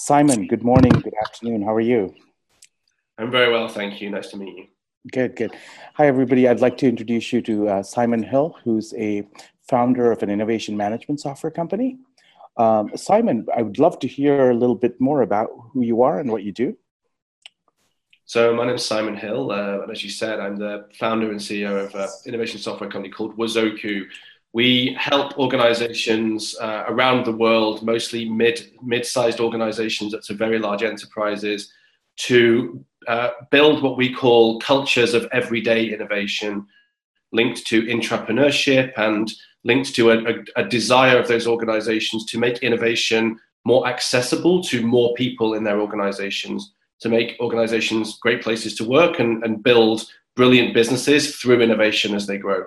Simon, good morning, good afternoon. How are you? I'm very well, thank you. Nice to meet you. Good, good. Hi, everybody. I'd like to introduce you to Simon Hill, who's a founder of an innovation management software company. Simon, I would love to hear a little bit more about who you are and what you do. So my name is Simon Hill, and as you said, I'm the founder and CEO of an innovation software company called Wazoku. We help organizations around the world, mostly mid-sized organizations up to very large enterprises, to build what we call cultures of everyday innovation, linked to intrapreneurship and linked to a desire of those organizations to make innovation more accessible to more people in their organizations, to make organizations great places to work and build brilliant businesses through innovation as they grow.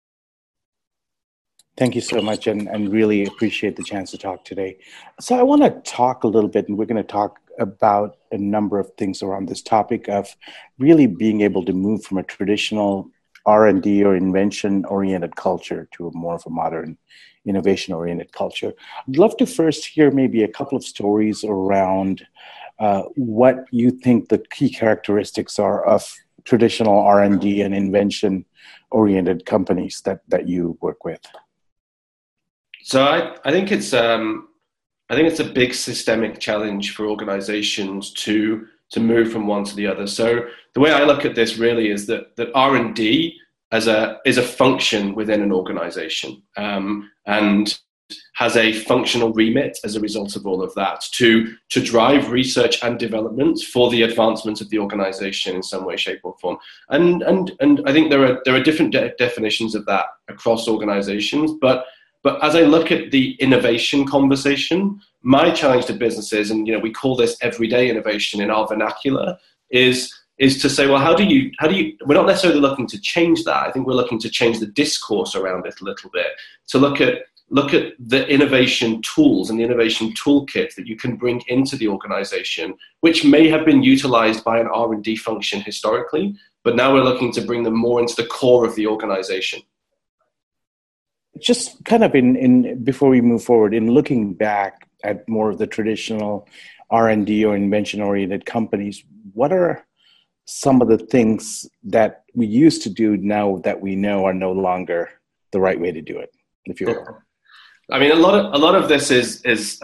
Thank you so much, and really appreciate the chance to talk today. So I want to talk a little bit, and we're going to talk about a number of things around this topic of really being able to move from a traditional R&D or invention-oriented culture to a more of a modern innovation-oriented culture. I'd love to first hear maybe a couple of stories around what you think the key characteristics are of traditional R&D and invention-oriented companies that you work with. So I think it's a big systemic challenge for organizations to move from one to the other. So the way I look at this really is that R&D is a function within an organization, and has a functional remit as a result of all of that to drive research and development for the advancement of the organization in some way, shape, or form. And I think there are different definitions of that across organizations, but as I look at the innovation conversation, my challenge to businesses, and we call this everyday innovation in our vernacular, is to say, well, how do you? We're not necessarily looking to change that. I think we're looking to change the discourse around it a little bit. To look at the innovation tools and the innovation toolkit that you can bring into the organization, which may have been utilized by an R&D function historically, but now we're looking to bring them more into the core of the organization. Just kind of in before we move forward, in looking back at more of the traditional R&D or invention-oriented companies, what are some of the things that we used to do now that we know are no longer the right way to do it, if you will? I mean, a lot of this is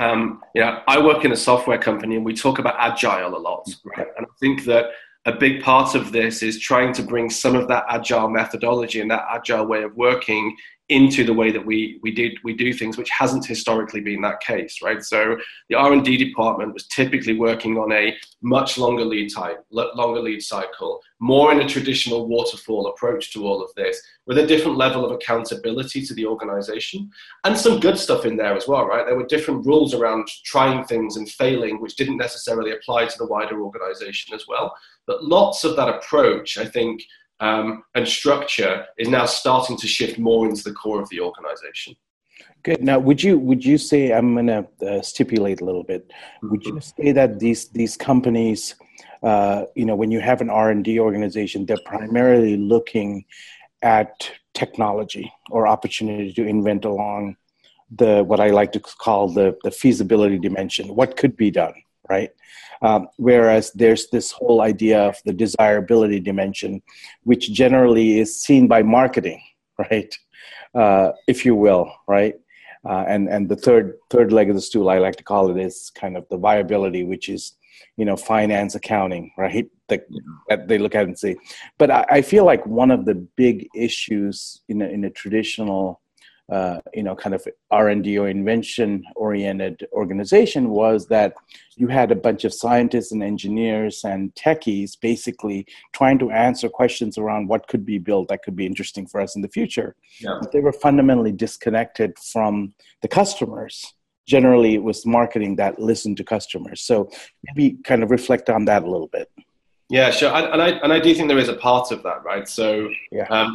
I work in a software company and we talk about agile a lot, right? And I think that a big part of this is trying to bring some of that agile methodology and that agile way of working into the way that we do things, which hasn't historically been that case, right? So the R&D department was typically working on a much longer lead cycle, more in a traditional waterfall approach to all of this, with a different level of accountability to the organization, and some good stuff in there as well, right? There were different rules around trying things and failing, which didn't necessarily apply to the wider organization as well. But lots of that approach, I think, and structure is now starting to shift more into the core of the organization. Good. Now, would you say, I'm going to stipulate a little bit, would you say that these companies, when you have an R&D organization, they're primarily looking at technology or opportunity to invent along what I like to call the feasibility dimension, what could be done, right? Whereas there's this whole idea of the desirability dimension, which generally is seen by marketing, right? If you will, right? And the third leg of the stool, I like to call it, is kind of the viability, which is, finance, accounting, right? That they look at and say. But I feel like one of the big issues in a traditional kind of R&D or invention-oriented organization was that you had a bunch of scientists and engineers and techies basically trying to answer questions around what could be built that could be interesting for us in the future. Yeah. But they were fundamentally disconnected from the customers. Generally, it was marketing that listened to customers. So maybe kind of reflect on that a little bit. Yeah, sure. And I do think there is a part of that, right? So yeah.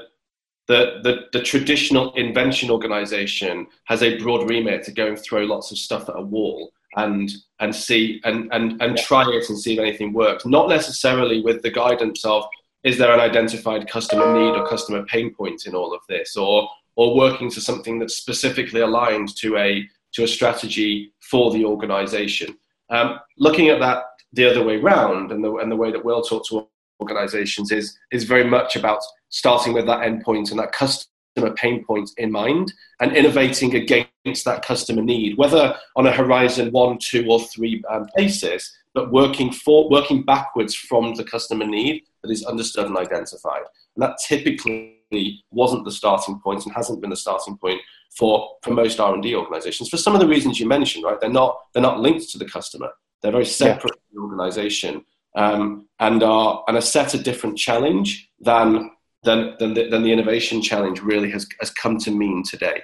The traditional invention organization has a broad remit to go and throw lots of stuff at a wall and see and try it and see if anything works. Not necessarily with the guidance of, is there an identified customer need or customer pain point in all of this, or working to something that's specifically aligned to a strategy for the organization. Looking at that the other way round, and the way that we'll talk to organizations is very much about starting with that endpoint and that customer pain point in mind, and innovating against that customer need, whether on a horizon 1, 2, or 3 basis, but working backwards from the customer need that is understood and identified. And that typically wasn't the starting point and hasn't been the starting point for most R&D organizations, for some of the reasons you mentioned, right? They're not linked to the customer. They're very separate from the organization, and a set a different challenge than the innovation challenge really has come to mean today.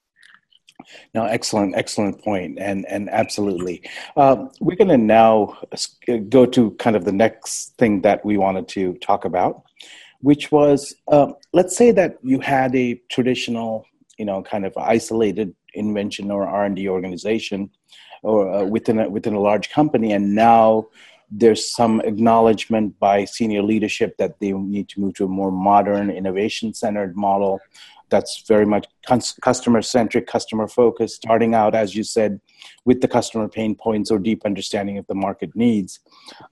No, excellent point, and absolutely. We're going to now go to kind of the next thing that we wanted to talk about, which was, let's say that you had a traditional, kind of isolated invention or R&D organization, or within a large company, and now there's some acknowledgement by senior leadership that they need to move to a more modern, innovation-centered model that's very much customer-centric, customer-focused, starting out, as you said, with the customer pain points or deep understanding of the market needs.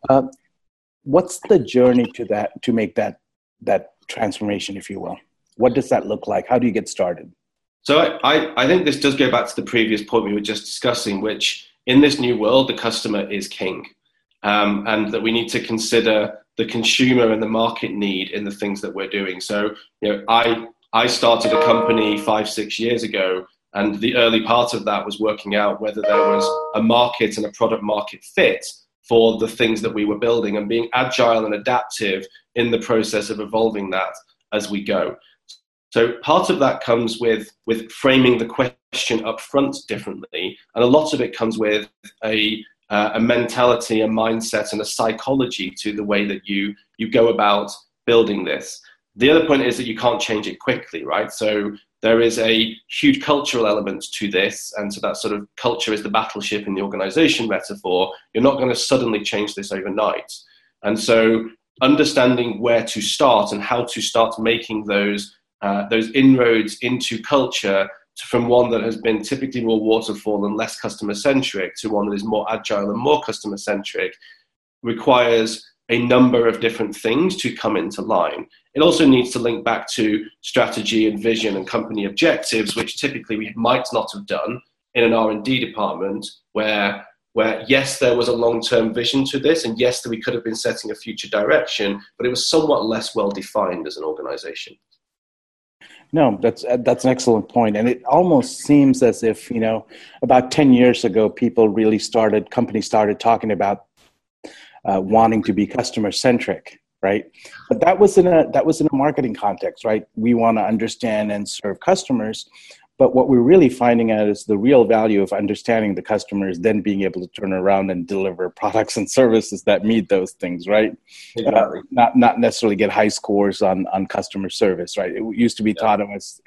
What's the journey to make that transformation, if you will? What does that look like? How do you get started? So I think this does go back to the previous point we were just discussing, which in this new world, the customer is king. And that we need to consider the consumer and the market need in the things that we're doing. So, I started a company 5-6 years ago, and the early part of that was working out whether there was a market and a product market fit for the things that we were building, and being agile and adaptive in the process of evolving that as we go. So part of that comes with framing the question up front differently, and a lot of it comes with a mentality, a mindset, and a psychology to the way that you go about building this. The other point is that you can't change it quickly, right? So there is a huge cultural element to this, and so that sort of culture is the battleship in the organization metaphor. You're not going to suddenly change this overnight. And so understanding where to start and how to start making those inroads into culture, from one that has been typically more waterfall and less customer-centric to one that is more agile and more customer-centric, requires a number of different things to come into line. It also needs to link back to strategy and vision and company objectives, which typically we might not have done in an R&D department, where yes, there was a long-term vision to this, and yes, that we could have been setting a future direction, but it was somewhat less well-defined as an organization. No, that's an excellent point. And it almost seems as if, about 10 years ago, companies started talking about wanting to be customer centric, right? But that was in a marketing context, right? We want to understand and serve customers. But what we're really finding out is the real value of understanding the customers, then being able to turn around and deliver products and services that meet those things, right? Exactly. Not necessarily get high scores on customer service, right? It used to be taught of us,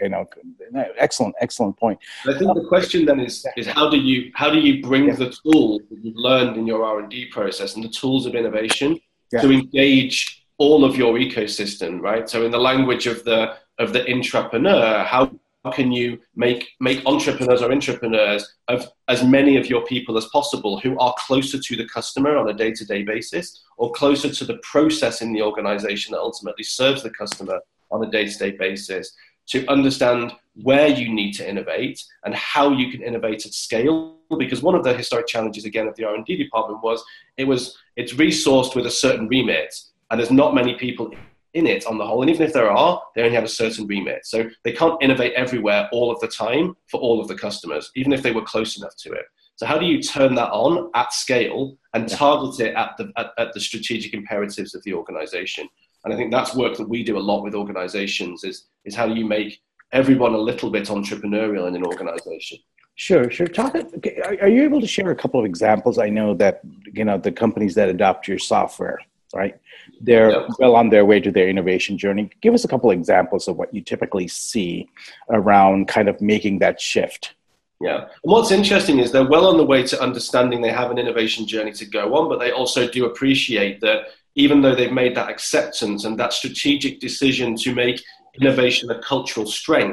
excellent point. I think the question then is how do you bring the tools that you've learned in your R&D process and the tools of innovation to engage all of your ecosystem, right? So in the language of the intrapreneur, how can you make entrepreneurs or intrapreneurs of as many of your people as possible who are closer to the customer on a day-to-day basis, or closer to the process in the organization that ultimately serves the customer on a day-to-day basis, to understand where you need to innovate and how you can innovate at scale? Because one of the historic challenges, again, of the R&D department was it's resourced with a certain remit, and there's not many people in it on the whole, and even if there are, they only have a certain remit. So they can't innovate everywhere all of the time for all of the customers, even if they were close enough to it. So how do you turn that on at scale and target it at the strategic imperatives of the organization? And I think that's work that we do a lot with organizations, is how do you make everyone a little bit entrepreneurial in an organization? Sure. Are you able to share a couple of examples? I know that, the companies that adopt your software, right? They're well on their way to their innovation journey. Give us a couple of examples of what you typically see around kind of making that shift. Yeah. And what's interesting is they're well on the way to understanding they have an innovation journey to go on, but they also do appreciate that even though they've made that acceptance and that strategic decision to make innovation a cultural strength,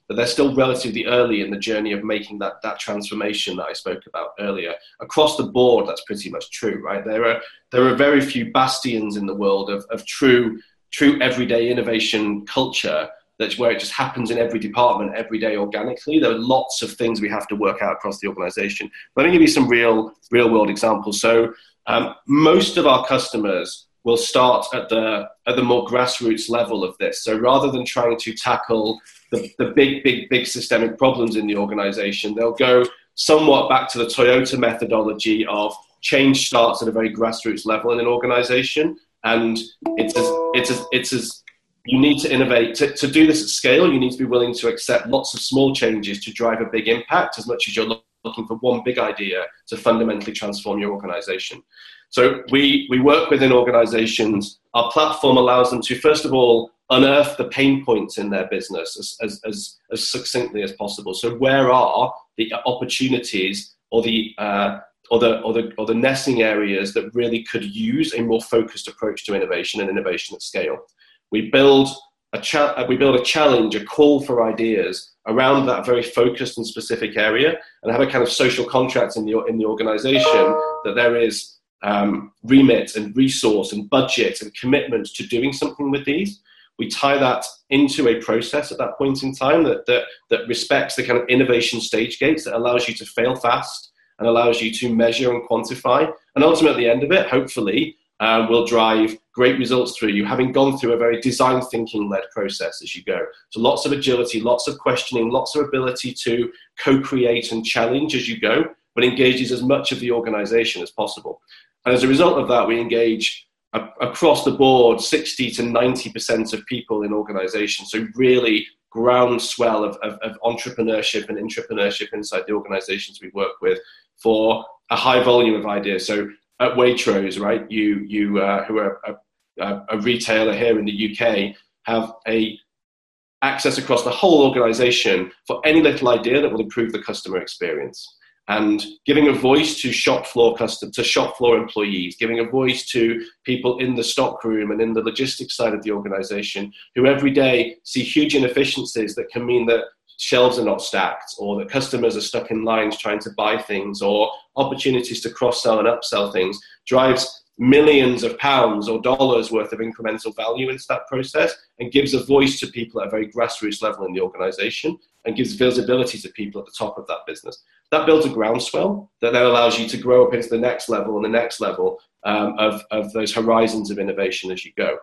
but they're still relatively early in the journey of making that transformation that I spoke about earlier. Across the board, that's pretty much true, right? There are very few bastions in the world of true everyday innovation culture, that's where it just happens in every department every day organically. There are lots of things we have to work out across the organization. Let me give you some real world examples. So most of our customers will start at the more grassroots level of this. So rather than trying to tackle the big systemic problems in the organization, they'll go somewhat back to the Toyota methodology of change starts at a very grassroots level in an organization. And it's as you need to innovate. To do this at scale, you need to be willing to accept lots of small changes to drive a big impact, as much as you're looking for one big idea to fundamentally transform your organization. So we work within organizations. Our platform allows them to, first of all, unearth the pain points in their business as succinctly as possible. So where are the opportunities or the nesting areas that really could use a more focused approach to innovation and innovation at scale? We build a challenge, a call for ideas around that very focused and specific area, and have a kind of social contract in the organization that there is remit and resource and budget and commitment to doing something with these. We tie that into a process at that point in time that respects the kind of innovation stage gates, that allows you to fail fast and allows you to measure and quantify. And ultimately, at the end of it, hopefully, will drive great results through you, having gone through a very design thinking-led process as you go. So lots of agility, lots of questioning, lots of ability to co-create and challenge as you go, but engages as much of the organization as possible. And as a result of that, we engage across the board 60 to 90% of people in organizations. So really groundswell of entrepreneurship and intrapreneurship inside the organizations we work with for a high volume of ideas. So at Waitrose, right, you who are a retailer here in the UK, have access across the whole organization for any little idea that will improve the customer experience. And giving a voice to shop floor employees, giving a voice to people in the stock room and in the logistics side of the organization, who every day see huge inefficiencies that can mean that shelves are not stacked, or that customers are stuck in lines trying to buy things, or opportunities to cross-sell and upsell things, drives millions of pounds or dollars worth of incremental value into that process, and gives a voice to people at a very grassroots level in the organization, and gives visibility to people at the top of that business. That builds a groundswell that then allows you to grow up into the next level and the next level of those horizons of innovation as you go.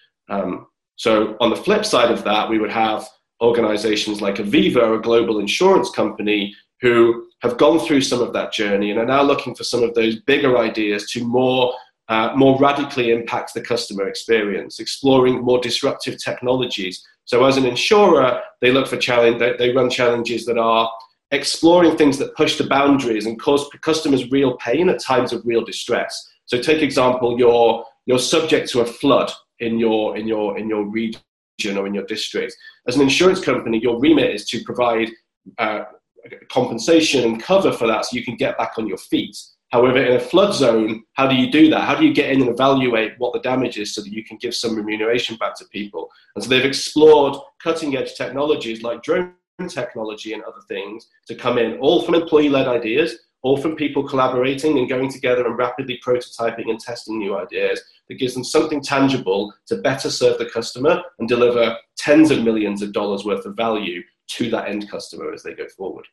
So on the flip side of that, we would have organizations like Aviva, a global insurance company, who have gone through some of that journey and are now looking for some of those bigger ideas to more radically impact the customer experience, exploring more disruptive technologies. So as an insurer, they look for they run challenges that are exploring things that push the boundaries and cause customers real pain at times of real distress. So take example, you're subject to a flood in your region or in your district. As an insurance company, your remit is to provide compensation and cover for that so you can get back on your feet. However, in a flood zone, how do you do that? How do you get in and evaluate what the damage is so that you can give some remuneration back to people? And so they've explored cutting edge technologies like drone technology and other things to come in, all from employee-led ideas, all from people collaborating and going together and rapidly prototyping and testing new ideas that gives them something tangible to better serve the customer and deliver tens of millions of dollars worth of value to that end customer as they go forward.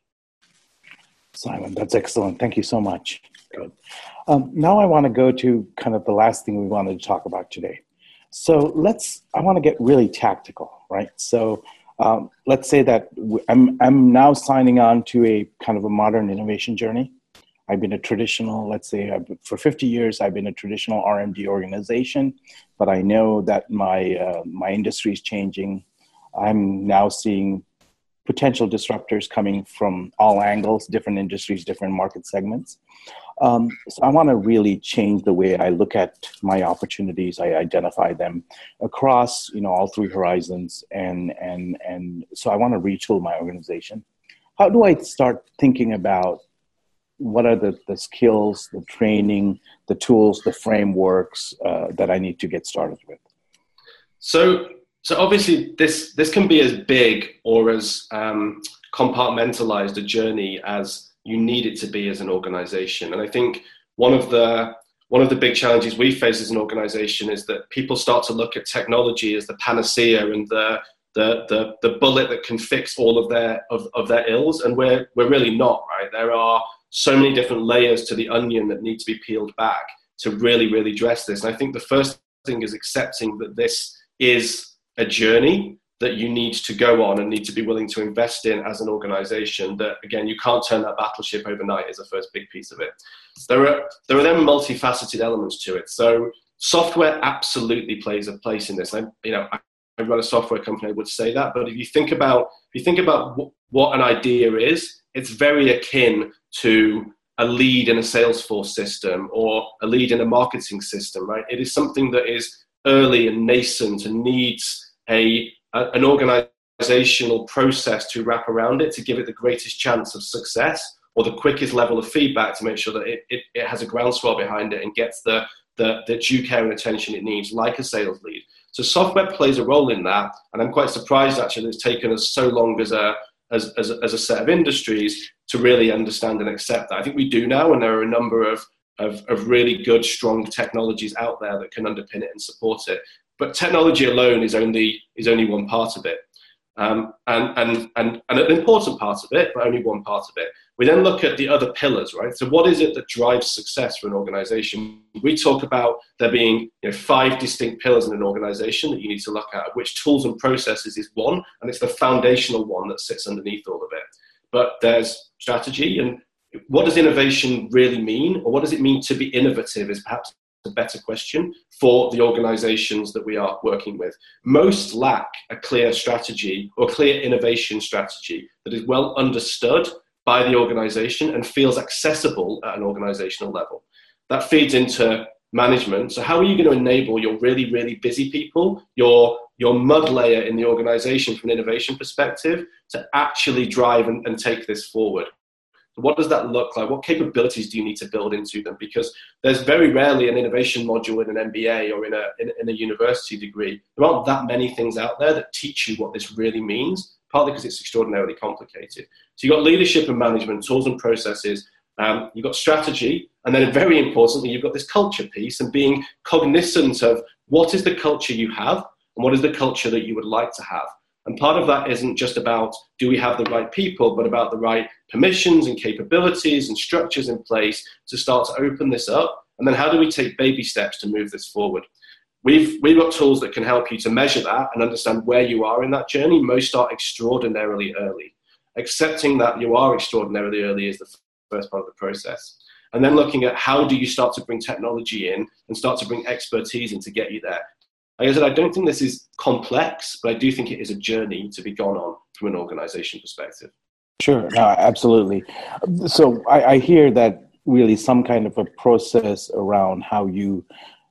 Simon, that's excellent. Thank you so much. Good. Now I want to go to kind of the last thing we wanted to talk about today. So I want to get really tactical, right? So let's say that I'm now signing on to a kind of a modern innovation journey. I've been a traditional, for 50 years, I've been a traditional R&D organization, but I know that my industry is changing. I'm now seeing potential disruptors coming from all angles, different industries, different market segments. So I want to really change the way I look at my opportunities. I identify them across, all three horizons, and so I want to retool my organization. How do I start thinking about what are the skills, the training, the tools, the frameworks that I need to get started with? So So obviously this can be as big or as compartmentalized a journey as you need it to be as an organization. And I think one of the big challenges we face as an organization is that people start to look at technology as the panacea and the bullet that can fix all of their ills, and we're really not, right? There are so many different layers to the onion that need to be peeled back to really address this. And I think the first thing is accepting that this is a journey that you need to go on and need to be willing to invest in as an organization. That, again, you can't turn that battleship overnight is the first big piece of it. There are then multifaceted elements to it. So software absolutely plays a place in this. I run a software company, I would say that, but if you think about what an idea is, it's very akin to a lead in a Salesforce system or a lead in a marketing system, right? It is something that is early and nascent and needs an organizational process to wrap around it to give it the greatest chance of success or the quickest level of feedback to make sure that it has a groundswell behind it and gets the due care and attention it needs, like a sales lead. So software plays a role in that, and I'm quite surprised actually that it's taken us so long as a set of industries to really understand and accept that. I think we do now, and there are a number of really good, strong technologies out there that can underpin it and support it. But technology alone is only one part of it, and an important part of it, but only one part of it. We then look at the other pillars, right? So what is it that drives success for an organization? We talk about there being 5 distinct pillars in an organization that you need to look at, which tools and processes is one, and it's the foundational one that sits underneath all of it. But there's strategy, and what does innovation really mean, or what does it mean to be innovative is perhaps a better question for the organizations that we are working with. Most lack a clear strategy or clear innovation strategy that is well understood by the organization and feels accessible at an organizational level. That feeds into management. So how are you going to enable your really busy people, your mud layer in the organization from an innovation perspective, to actually drive and take this forward? What does that look like? What capabilities do you need to build into them? Because there's very rarely an innovation module in an MBA or in a university degree. There aren't that many things out there that teach you what this really means, partly because it's extraordinarily complicated. So you've got leadership and management, tools and processes, you've got strategy, and then very importantly, you've got this culture piece and being cognizant of what is the culture you have and what is the culture that you would like to have. And part of that isn't just about do we have the right people, but about the right permissions and capabilities and structures in place to start to open this up. And then how do we take baby steps to move this forward? We've got tools that can help you to measure that and understand where you are in that journey. Most are extraordinarily early. Accepting that you are extraordinarily early is the first part of the process. And then looking at how do you start to bring technology in and start to bring expertise in to get you there. Like I said, I don't think this is complex, but I do think it is a journey to be gone on from an organization perspective. Sure, no, absolutely. So I hear that really some kind of a process around how you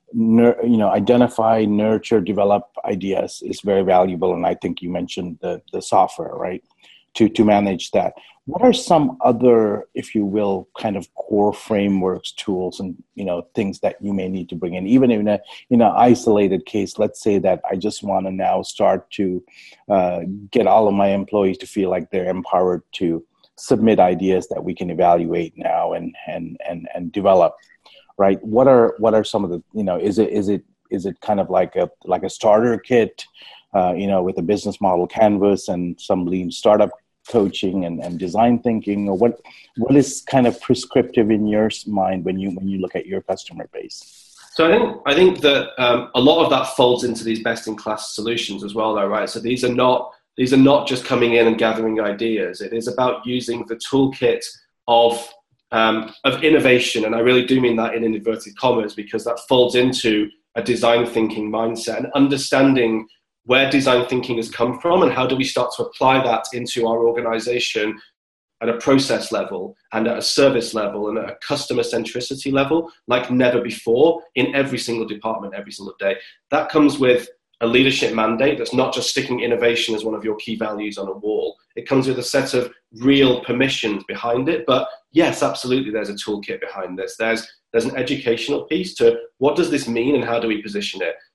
identify, nurture, develop ideas is very valuable. And I think you mentioned the software, right, to manage that. What are some other, if you will, kind of core frameworks, tools, and things that you may need to bring in, even in an isolated case? Let's say that I just want to now start to get all of my employees to feel like they're empowered to submit ideas that we can evaluate now and develop. Right? What are some of the is it kind of like a starter kit, with a business model canvas and some lean startup coaching and design thinking, or what is kind of prescriptive in your mind when you look at your customer base? So I think that a lot of that folds into these best-in-class solutions as well, though, right? So these are not just coming in and gathering ideas. It is about using the toolkit of innovation, and I really do mean that in inverted commas, because that folds into a design thinking mindset and understanding where design thinking has come from and how do we start to apply that into our organization at a process level and at a service level and at a customer centricity level like never before in every single department, every single day. That comes with a leadership mandate that's not just sticking innovation as one of your key values on a wall. It comes with a set of real permissions behind it. But yes, absolutely, there's a toolkit behind this. There's an educational piece to what does this mean and how do we position it?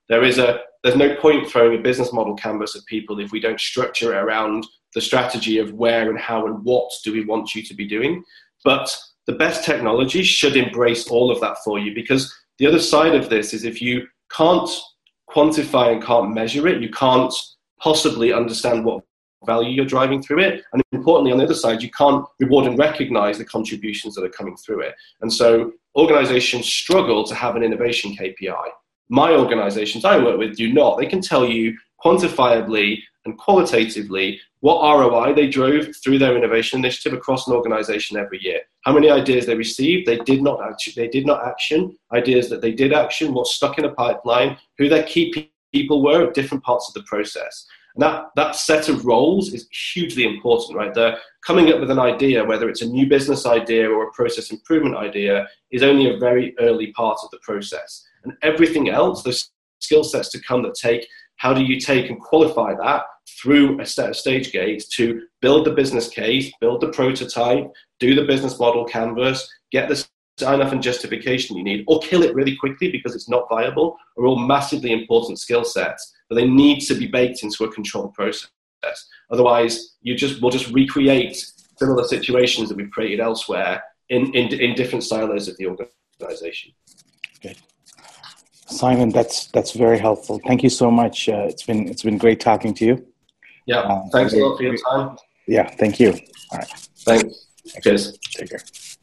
there's no point throwing a business model canvas at people if we don't structure it around the strategy of where and how and what do we want you to be doing. But the best technology should embrace all of that for you, because the other side of this is if you can't quantify and can't measure it, you can't possibly understand what value you're driving through it. And importantly, on the other side, you can't reward and recognize the contributions that are coming through it. And so organizations struggle to have an innovation KPI. My organizations I work with do not. They can tell you quantifiably and qualitatively what ROI they drove through their innovation initiative across an organization every year. How many ideas they received, they did not action, ideas that they did action, what stuck in a pipeline, who their key people were at different parts of the process. And that set of roles is hugely important, right? They're coming up with an idea, whether it's a new business idea or a process improvement idea, is only a very early part of the process. And everything else, those skill sets to come that take, how do you take and qualify that through a set of stage gates to build the business case, build the prototype, do the business model canvas, get the sign-off and justification you need, or kill it really quickly because it's not viable, are all massively important skill sets, but they need to be baked into a controlled process. Otherwise, we'll just recreate similar situations that we've created elsewhere in different silos of the organization. Good. Simon, that's very helpful. Thank you so much. It's been great talking to you. Yeah, thanks a lot for your time. Yeah, thank you. All right. Thanks. Cheers. Take care.